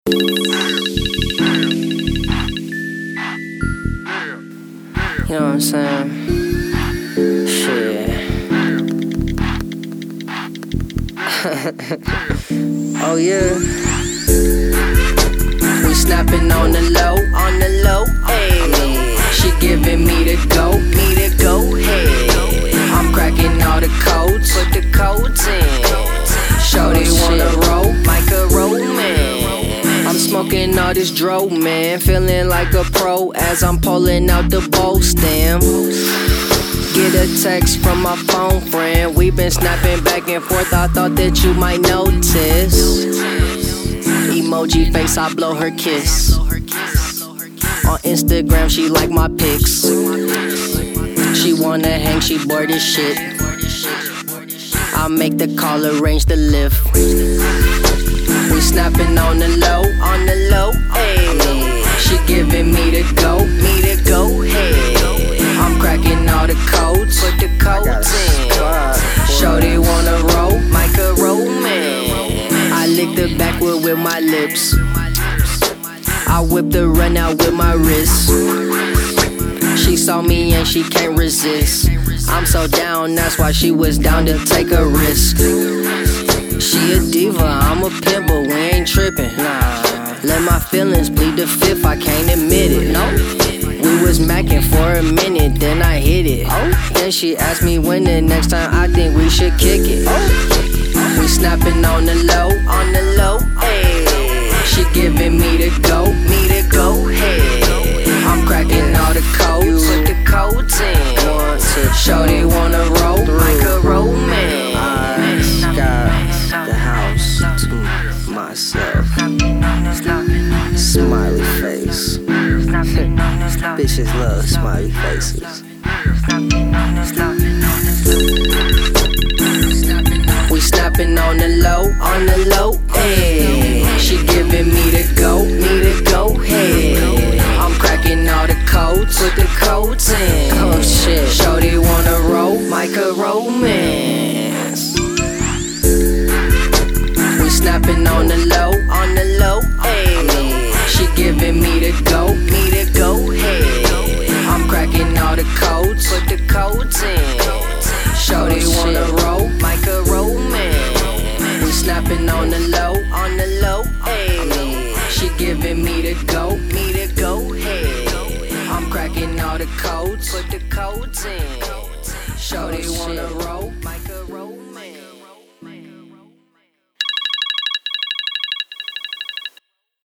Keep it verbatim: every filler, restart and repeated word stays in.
You know what I'm saying? Shit. Oh yeah. We snapping on the low, on the low, ayy. She giving me the go, me the go, hey. I'm cracking all the codes, put the codes in. Shorty wanna roll, Micah roll, man. I'm smoking all this dro, man. Feeling like a pro as I'm pulling out the bow stem. Get a text from my phone friend. We been snapping back and forth, I thought that you might notice. Emoji face, I blow her kiss. On Instagram, she like my pics. She wanna hang, she bored as shit. I'll make the call, arrange the lift. We snapping on the low, on the low, ayy. She giving me the go, me the go, hey. I'm cracking all the codes, put the codes in. Shorty wanna roll, Micah roll, man. I lick the backwood with my lips. I whip the run out with my wrist. She saw me and she can't resist. I'm so down, that's why she was down to take a risk. She a diva, I'm a pimp, but we ain't trippin'. Nah, let my feelings plead the fifth, I can't admit it. No, we was macking for a minute, then I hit it. Oh, then she asked me when the next time I think we should kick it. Oh, we snapping on the low, on the low, ayy. She giving me the go, me the go, hey. I'm cracking all the codes, put the codes in. Shorty wanna roll, Micah roll, man. I got the house to myself. Smiley face. Bitches love smiley faces. We snapping on the low, on the low, ayy. She giving me the go, me the go, hey. I'm cracking all the codes, put the codes in. Oh shit, shorty wanna roll, Micah romance. We snapping on the low, on the low, ayy. She giving me the go, me the go, hey. I'm cracking all the codes, put the codes in. Shorty wanna roll, Micah romance. We snapping on the low, on the low, ayy. She giving me the go, me the go, hey. I'm cracking all the codes, put the codes in. Shorty wanna roll, Micah roll.